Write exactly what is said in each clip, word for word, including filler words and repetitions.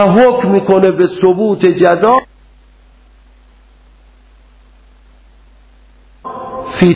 و حکم میکنه به ثبوت جزا فی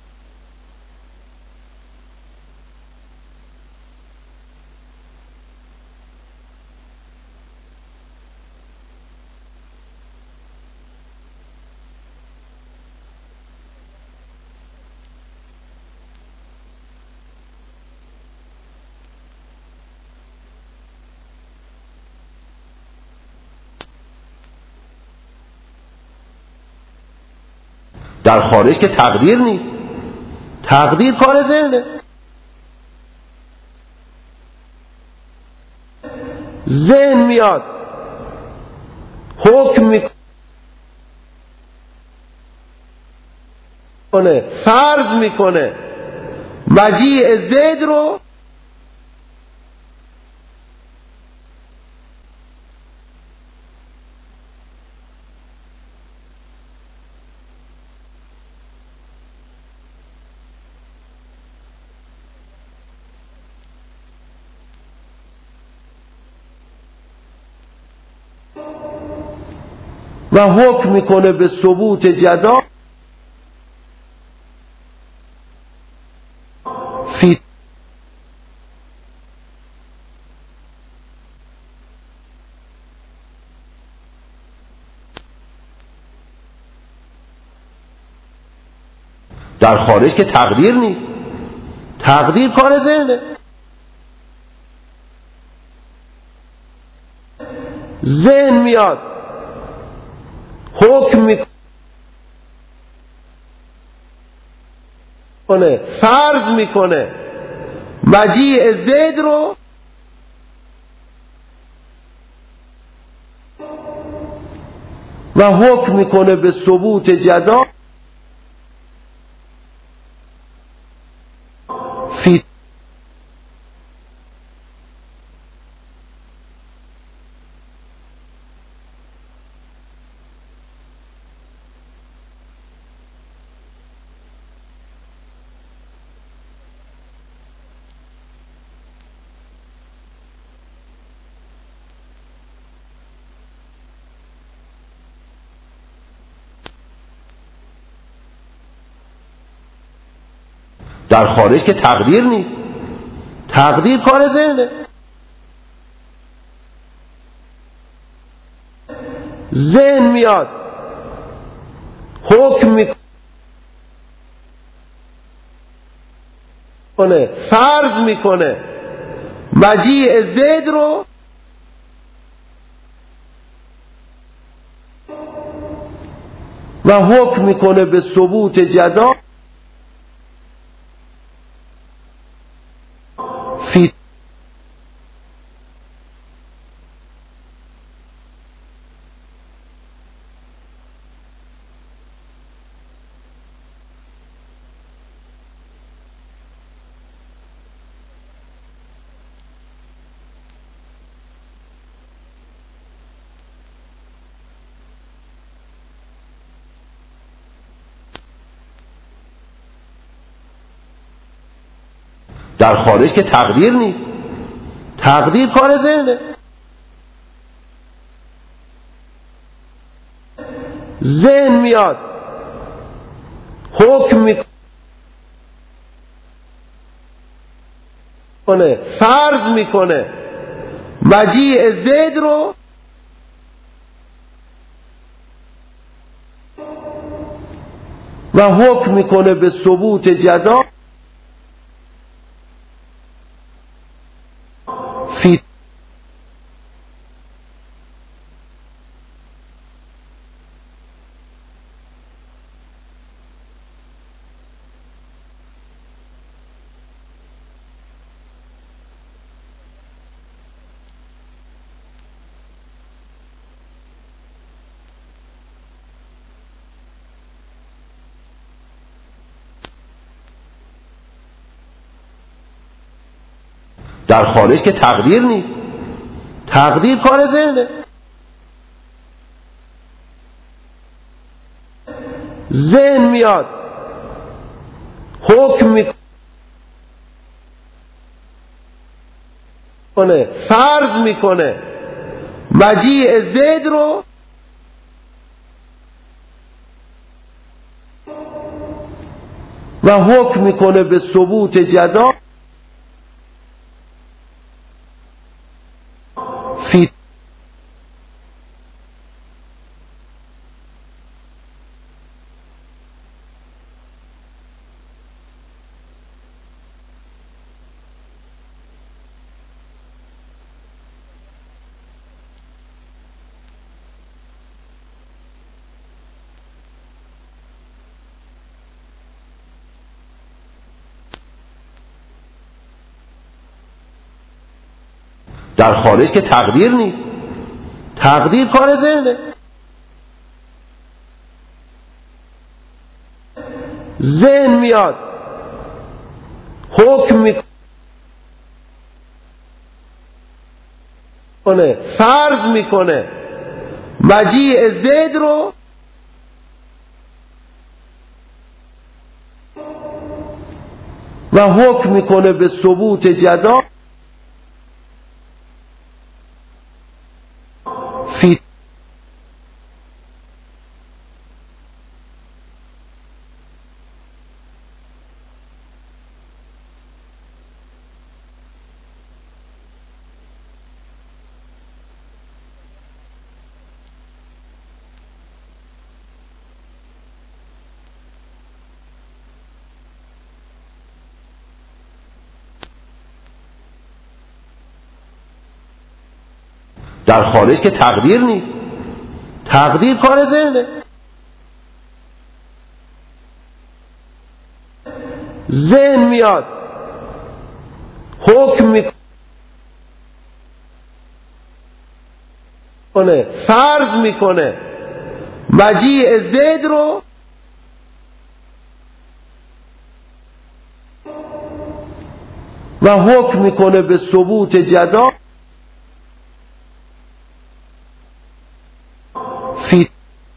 در خارج که تقدیر نیست. تقدیر کار ذهنه. ذهن میاد حکم میکنه، فرض میکنه مجیء زید رو و حکم میکنه به ثبوت جزا فی در خارج که تقدیر نیست. تقدیر کار ذهنه. ذهن میاد حکم میکنه، فرض میکنه مجیء زید رو و حکم میکنه به ثبوت جزا فی در خارج که تقدیر نیست. تقدیر کار ذهنه. ذهن میاد حکم میکنه، فرض میکنه مجیء زید رو و حکم میکنه به ثبوت جزا فی در خارج که تقدیر نیست. تقدیر کار ذهنه. ذهن میاد حکم میکنه، فرض میکنه مجیء زید رو و حکم میکنه به ثبوت جزا فی در خارج که تقدیر نیست. تقدیر کار ذهنه. ذهن میاد حکم میکنه، فرض میکنه مجیع زید رو و حکم میکنه به ثبوت جزا فی در خارج که تقدیر نیست. تقدیر کار ذهنه. ذهن میاد حکم میکنه، فرض میکنه مجیع زید رو و حکم میکنه به ثبوت جزا فی در خارج که تقدیر نیست. تقدیر کار ذهنه. ذهن میاد حکم میکنه، فرض میکنه مجیع زید رو و حکم میکنه به ثبوت جزا فی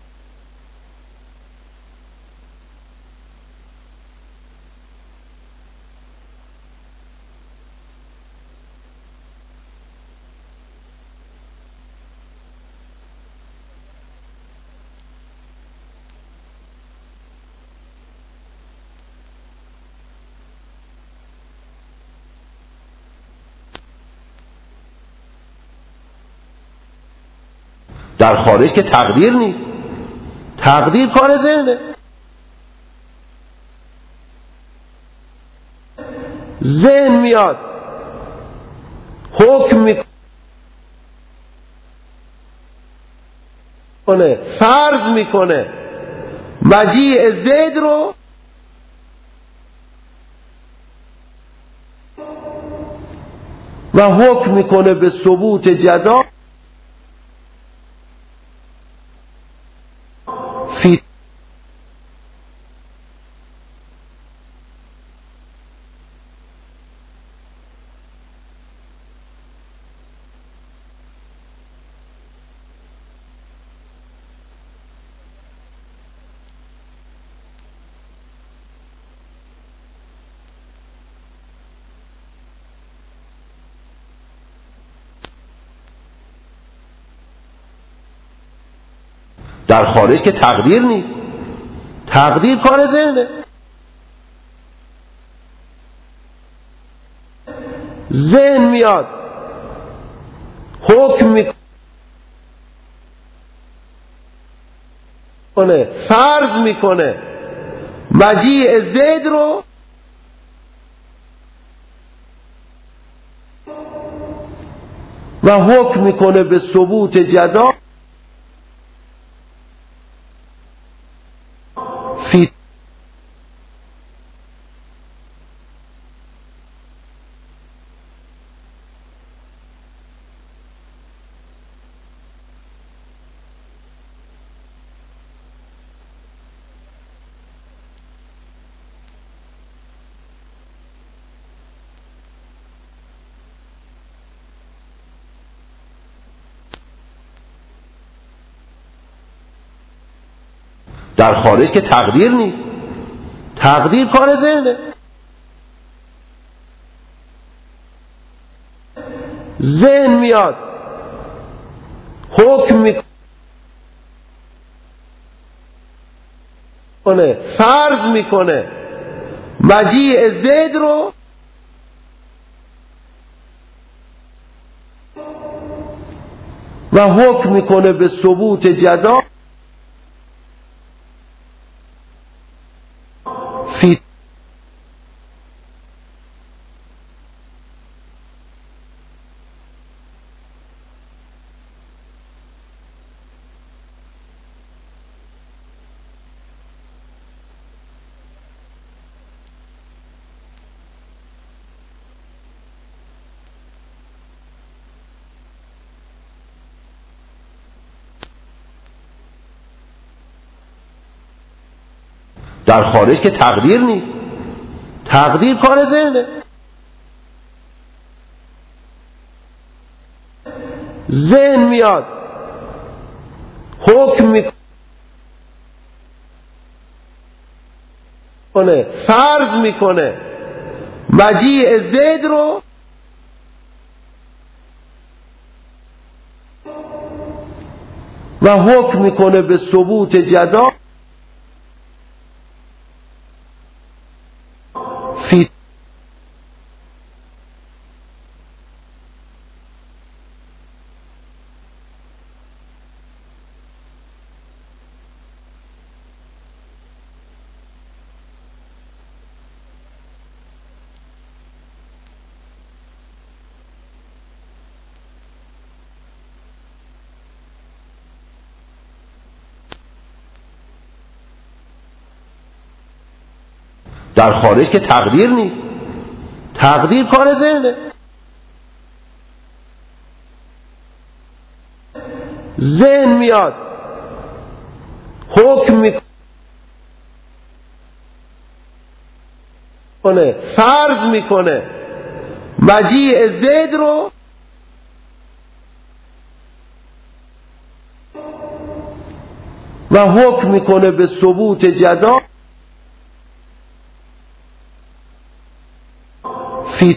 در خارج که تقدیر نیست. تقدیر کار ذهنه. ذهن میاد حکم میکنه، فرض میکنه مجیع زید رو و حکم میکنه به ثبوت جزا فی در خارج که تقدیر نیست. تقدیر کار ذهنه. ذهن میاد حکم میکنه، فرض میکنه مجیع زید رو و حکم میکنه به ثبوت جزا فی در خارج که تقدیر نیست. تقدیر کار ذهنه. ذهن میاد حکم میکنه، فرض میکنه مجیء زید رو و حکم میکنه به ثبوت جزا فی در خارج که تقدیر نیست. تقدیر کار ذهنه. ذهن میاد حکم میکنه، فرض میکنه مجیء زید رو و حکم میکنه به ثبوت جزا فی در خارج که تقدیر نیست. تقدیر کار ذهنه. ذهن میاد حکم میکنه، فرض میکنه مجیء زید رو و حکم میکنه به ثبوت جزا فی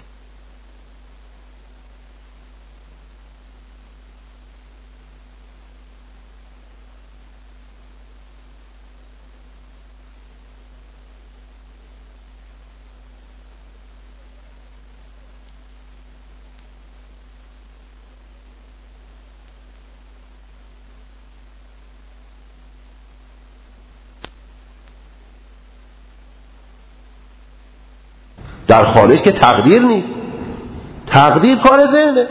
در خارج که تقدیر نیست. تقدیر کار ذهنه.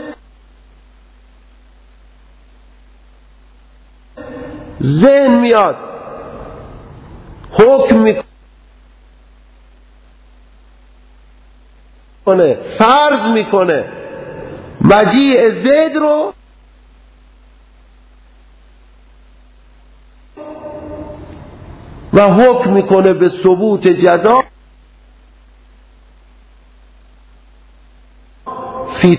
ذهن میاد حکم میکنه، فرض میکنه مجیء زید رو و حکم میکنه به ثبوت جزا فی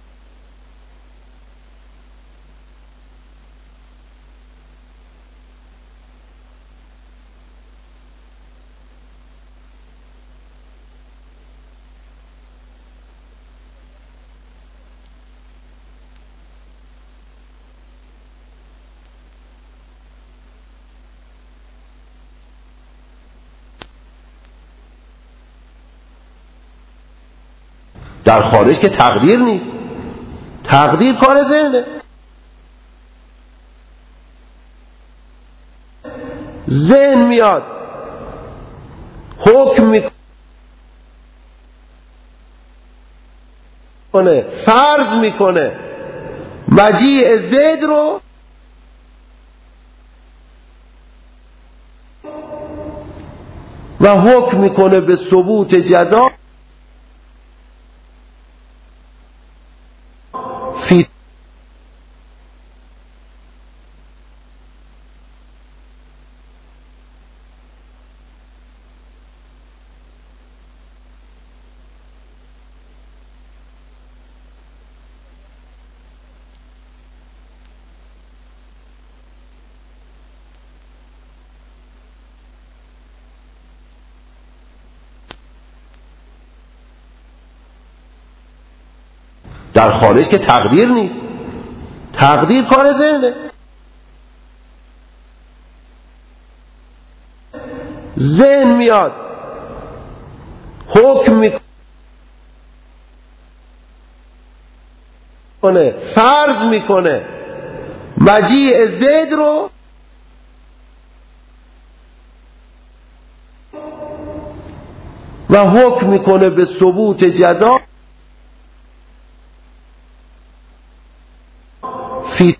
در خارج که تقدیر نیست. تقدیر کار ذهنه. ذهن میاد حکم میکنه، فرض میکنه مجیء زید رو و حکم میکنه به ثبوت جزا فی در خارج که تقدیر نیست. تقدیر کار ذهنه. ذهن میاد حکم میکنه، فرض میکنه مجیء زید رو و حکم میکنه به ثبوت جزا فی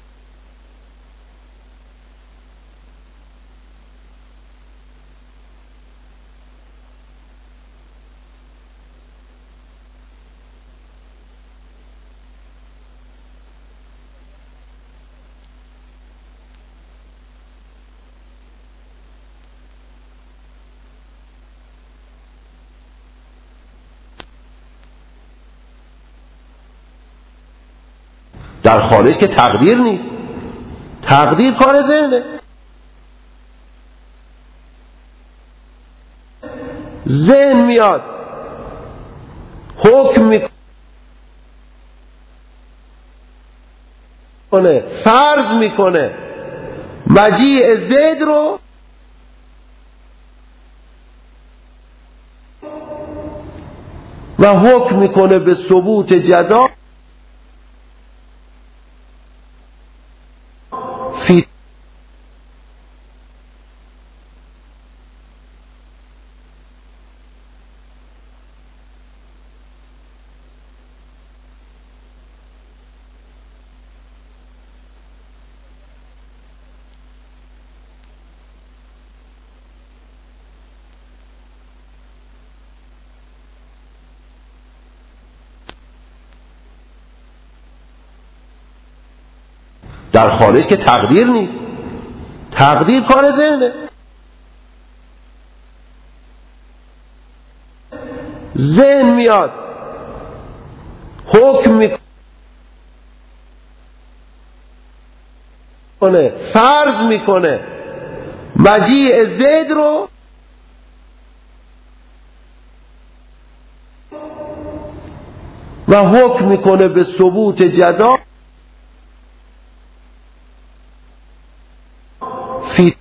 در خارج که تقدیر نیست. تقدیر کار ذهنه. ذهن میاد حکم میکنه، فرض میکنه مجیء زید رو و حکم میکنه به ثبوت جزا فی در خارج که تقدیر نیست. تقدیر کار ذهنه. ذهن میاد حکم میکنه، فرض میکنه مجیء زید رو و حکم میکنه به ثبوت جزا فی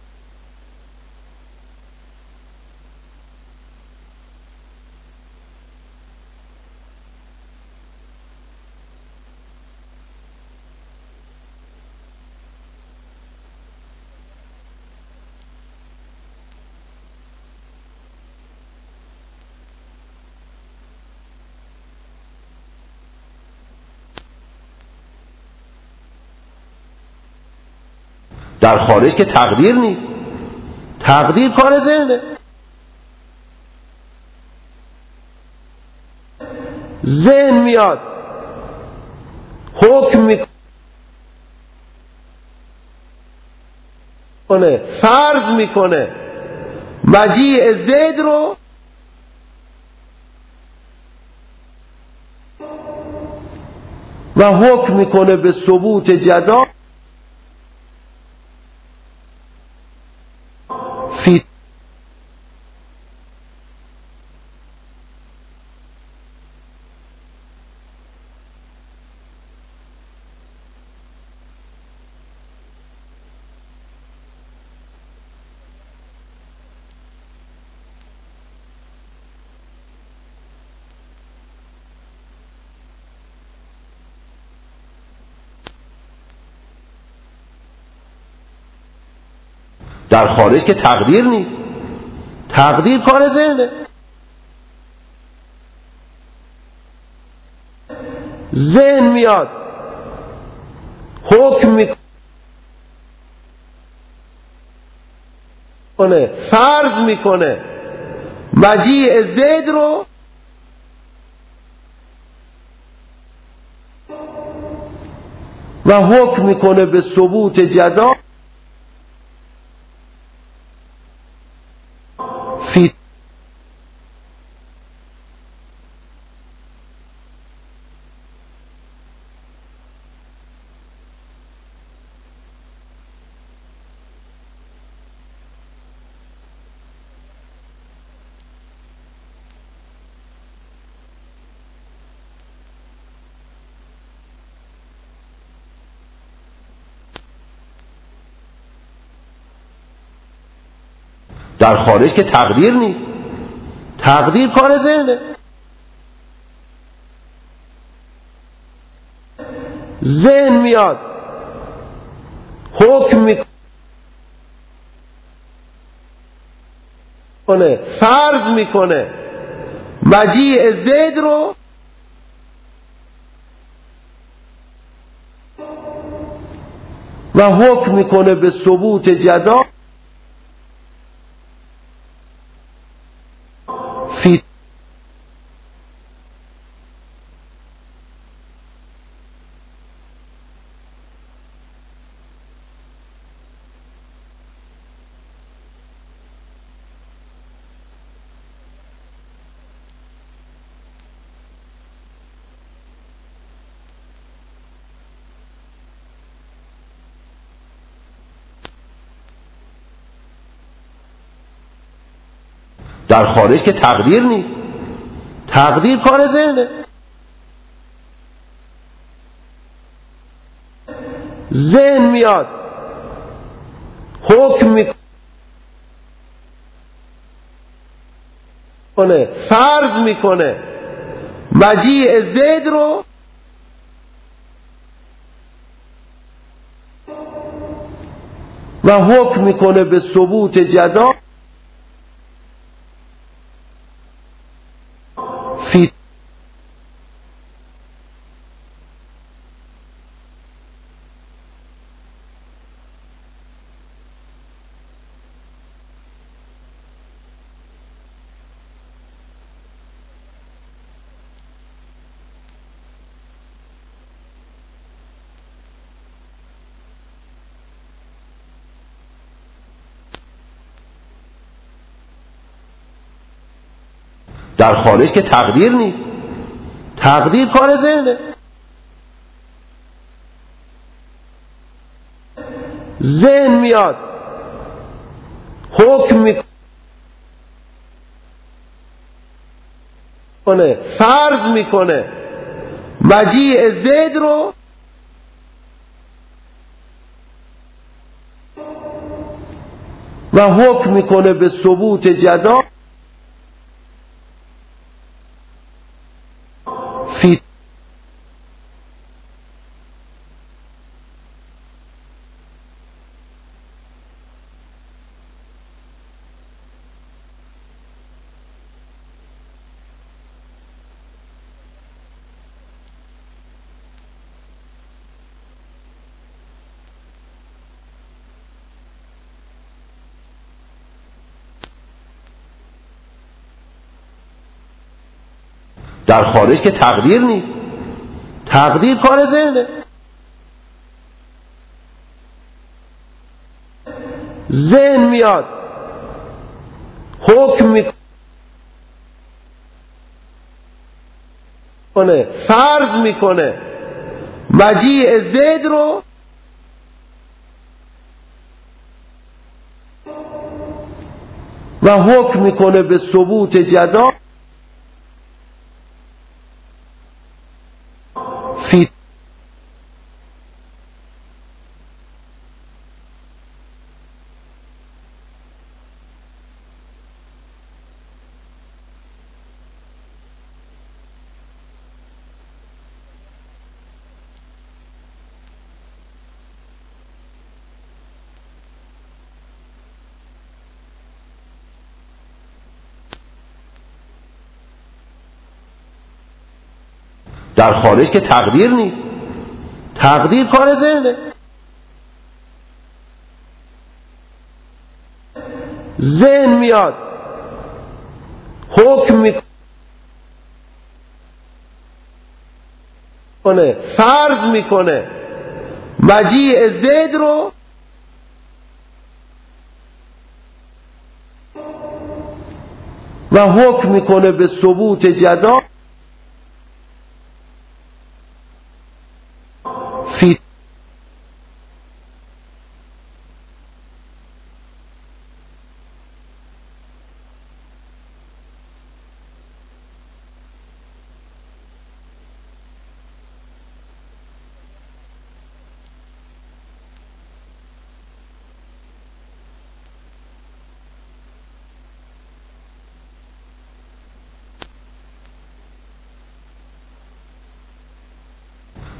در خارج که تقدیر نیست. تقدیر کار ذهنه. ذهن میاد حکم میکنه، فرض میکنه مجیء زید رو و حکم میکنه به ثبوت جزا فی در خارج که تقدیر نیست. تقدیر کار ذهنه. ذهن میاد حکم میکنه، فرض میکنه مجیء زید رو و حکم میکنه به ثبوت جزا فی در خارج که تقدیر نیست. تقدیر کار ذهنه. ذهن میاد حکم میکنه، فرض میکنه مجیء زید رو و حکم میکنه به ثبوت جزا فی در خارج که تقدیر نیست. تقدیر کار ذهنه. ذهن میاد حکم میکنه، فرض میکنه مجیء زید رو و حکم میکنه به ثبوت جزا فی در خارج که تقدیر نیست. تقدیر کار ذهنه. ذهن میاد حکم میکنه، فرض میکنه مجیء زید رو و حکم میکنه به ثبوت جزا فی در خارج که تقدیر نیست. تقدیر کار ذهنه. ذهن میاد حکم میکنه، فرض میکنه مجیء زید رو و حکم میکنه به ثبوت جزا فی در خارج که تقدیر نیست. تقدیر کار ذهنه. ذهن میاد حکم میکنه، فرض میکنه مجیء زید رو و حکم میکنه به ثبوت جزا فی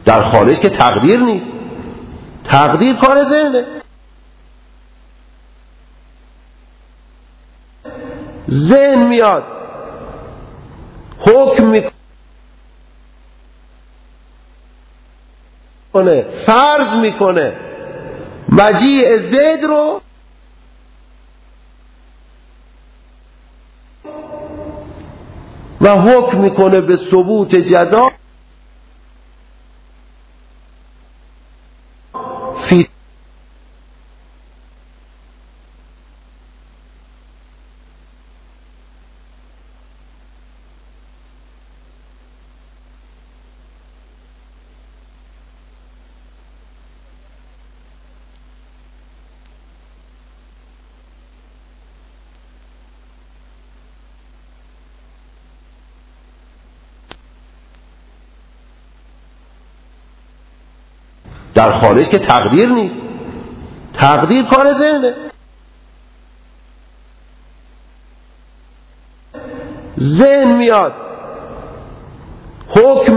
در خارج که تقدیر نیست. تقدیر کار ذهنه. ذهن میاد حکم میکنه، فرض میکنه مجیء زید رو و حکم میکنه به ثبوت جزا فی در خارج که تقدیر نیست. تقدیر کار ذهنه. ذهن میاد حکم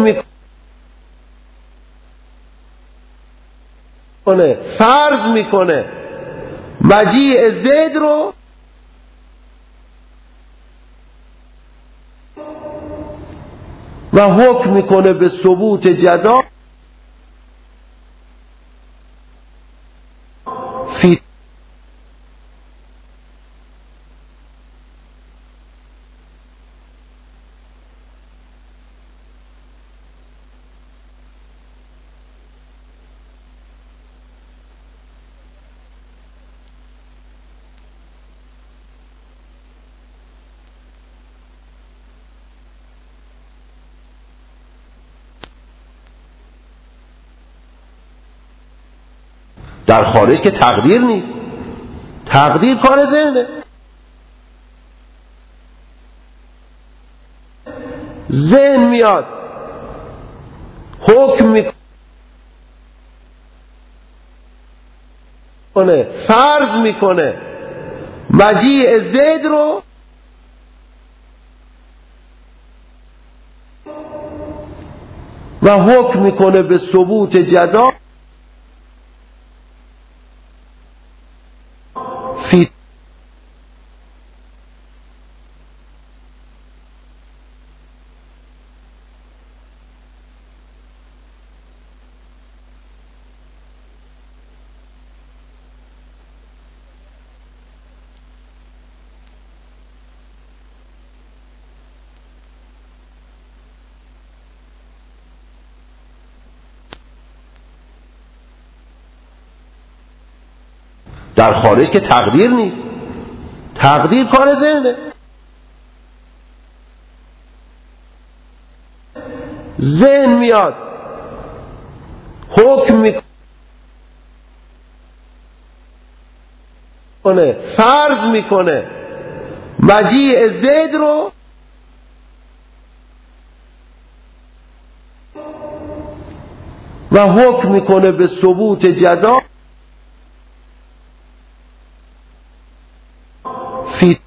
میکنه، فرض میکنه مجیء زید رو و حکم میکنه به ثبوت جزا فی در خارج که تقدیر نیست. تقدیر کار ذهنه. ذهن میاد حکم میکنه، فرض میکنه مجیء زید رو و حکم میکنه به ثبوت جزا فی در خارج که تقدیر نیست. تقدیر کار ذهنه. ذهن میاد حکم میکنه، فرض میکنه مجیء زید رو و حکم میکنه به ثبوت جزا فی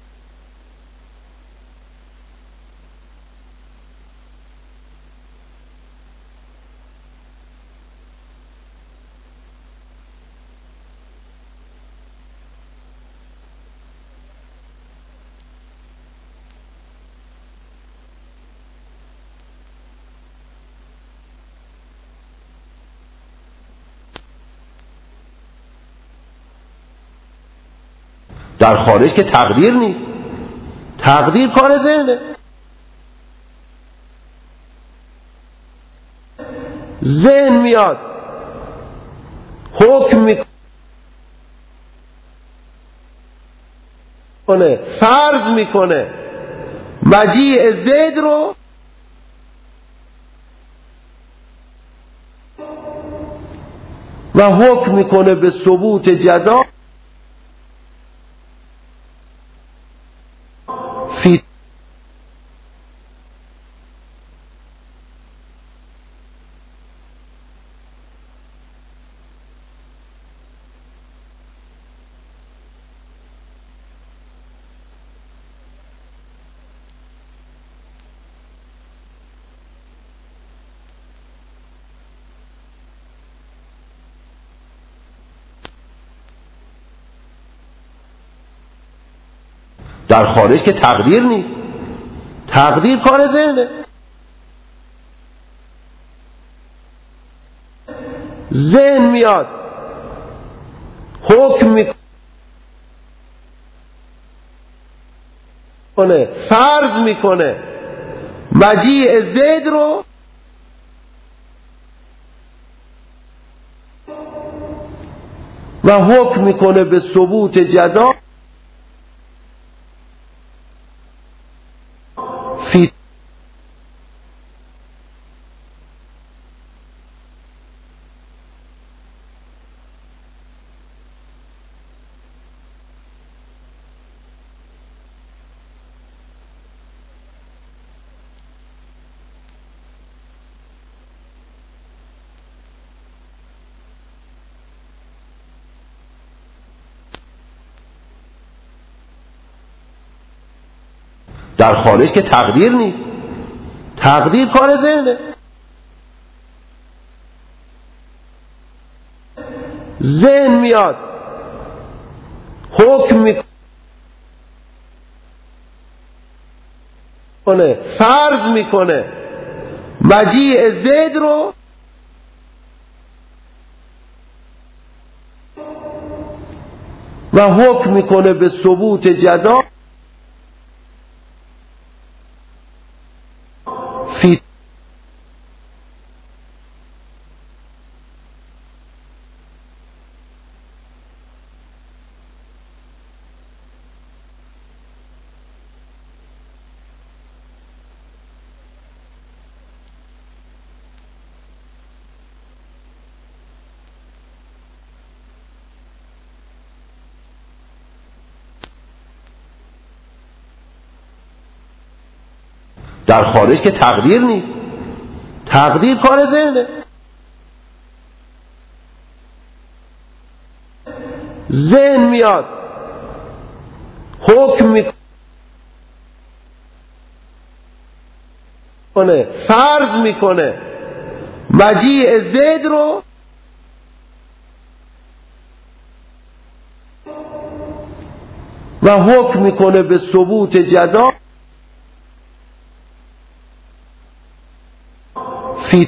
در خارج که تقدیر نیست. تقدیر کار ذهنه. ذهن میاد حکم میکنه، فرض میکنه مجیء زید رو و حکم میکنه به ثبوت جزا فی در خارج که تقدیر نیست. تقدیر کار ذهنه. ذهن میاد حکم میکنه، فرض میکنه مجیء زید رو و حکم میکنه به ثبوت جزا فی در خارج که تقدیر نیست. تقدیر کار ذهنه. ذهن میاد حکم میکنه، فرض میکنه مجیء زید رو و حکم میکنه به ثبوت جزا فی در خارج که تقدیر نیست. تقدیر کار ذهنه. ذهن میاد حکم میکنه، فرض میکنه مجیء زید رو و حکم میکنه به ثبوت جزا فی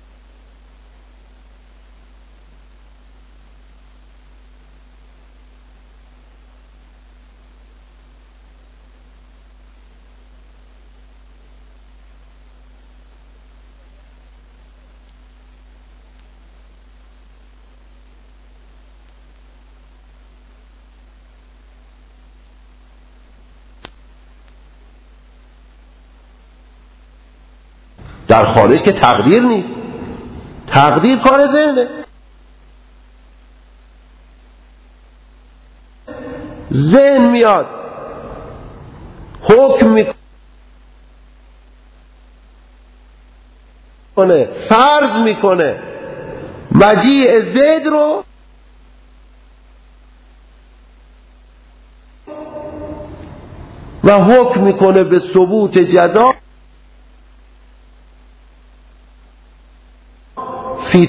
در خارج که تقدیر نیست. تقدیر کار ذهنه. ذهن میاد حکم میکنه، فرض میکنه مجیء زید رو و حکم میکنه به ثبوت جزا فی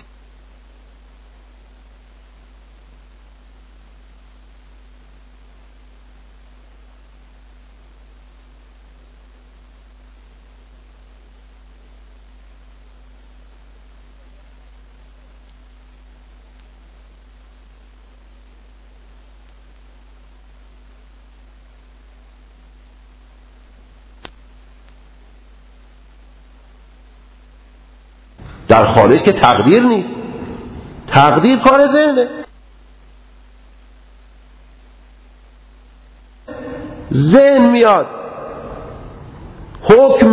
در خارج که تقدیر نیست. تقدیر کار ذهنه. ذهن میاد حکم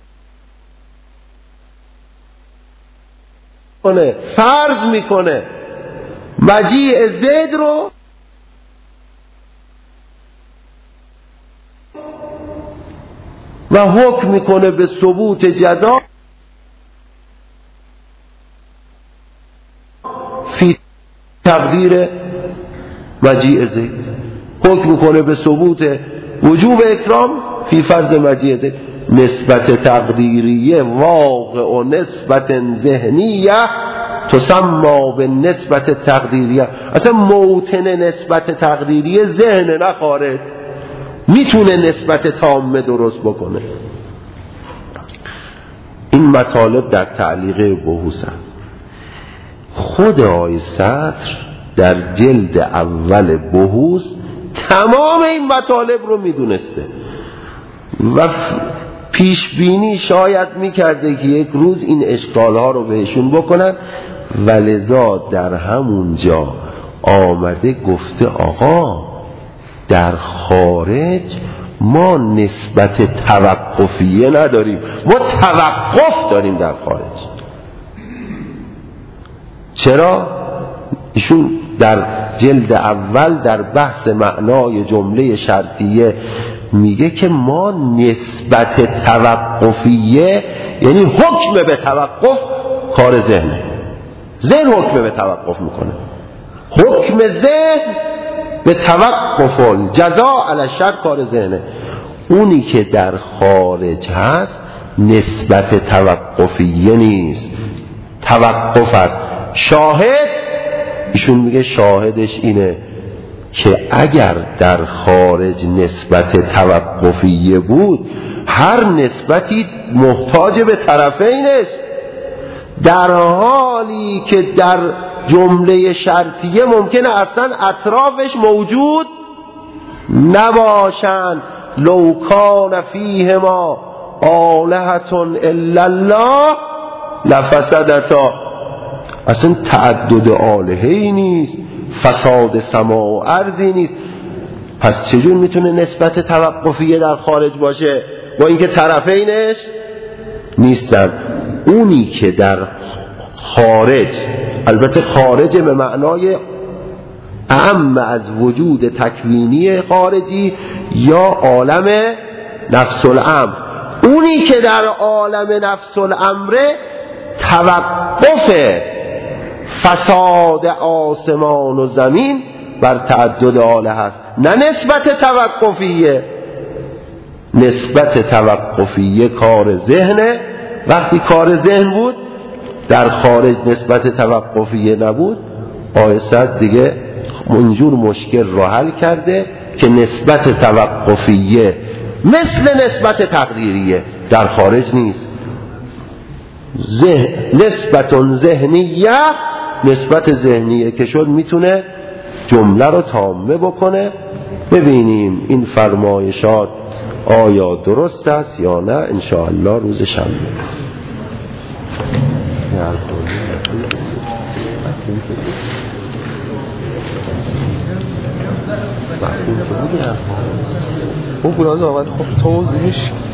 میکنه، فرض میکنه مجیء زید رو و حکم میکنه به ثبوت جزا فی تقدیر مجیء زید. حکم میکنه به ثبوت وجوب اکرام فی فرض مجیء زید. نسبت تقدیریه واقع و نسبت ذهنیه تسمى به نسبت تقدیریه. اصلا موطن نسبت تقدیریه ذهن نه خارج. میتونه نسبت تامه درست بکنه. این مطالب در تعلیقه بحوث هست. خود آقای صدر در جلد اول بحوث تمام این مطالب رو میدونسته و پیش بینی شاید میکرده که یک روز این اشکال ها رو بهشون بکنن، ولذا در همون جا آمده گفته آقا در خارج ما نسبت توقفیه نداریم، ما توقف داریم در خارج. چرا؟ ایشون در جلد اول در بحث معنای جمله شرطیه میگه که ما نسبت توقفیه یعنی حکم به توقف کار ذهنه. ذهن حکم به توقف میکنه. حکم ذهن به توقف جزا علی الشر کار ذهنه. اونی که در خارج هست نسبت توقفیه نیست، توقف است. شاهد ایشون میگه شاهدش اینه که اگر در خارج نسبت توقفیه بود هر نسبتی محتاج به طرفینش، در حالی که در جمله شرطیه ممکنه اصلا اطرافش موجود نباشند. لو کان فیهما آلهة الا الله لفسدتا. اصلا تعدد آلهه‌ای نیست، فساد سما و ارضی نیست. پس چجور میتونه نسبت توقفیه در خارج باشه با اینکه طرفینش نیستن؟ اونی که در خارج، البته خارج به معنای اعم از وجود تکوینی خارجی یا عالم نفس الامر، اونی که در عالم نفس الامر توقف فساد آسمان و زمین بر تعدد آله هست، نه نسبت توقفیه. نسبت توقفیه کار ذهنه. وقتی کار ذهن بود در خارج نسبت توقفیه نبود، آیسد دیگه منجور مشکل رو حل کرده که نسبت توقفیه مثل نسبت تقدیریه در خارج نیست. ذهن نسبت ذهنیه، نسبت ذهنیه که شد میتونه جمله رو تامه بکنه. ببینیم این فرمایشات آیا درست است یا نه انشاءالله روز شنبه. اون بلازه آمد خب توضیحش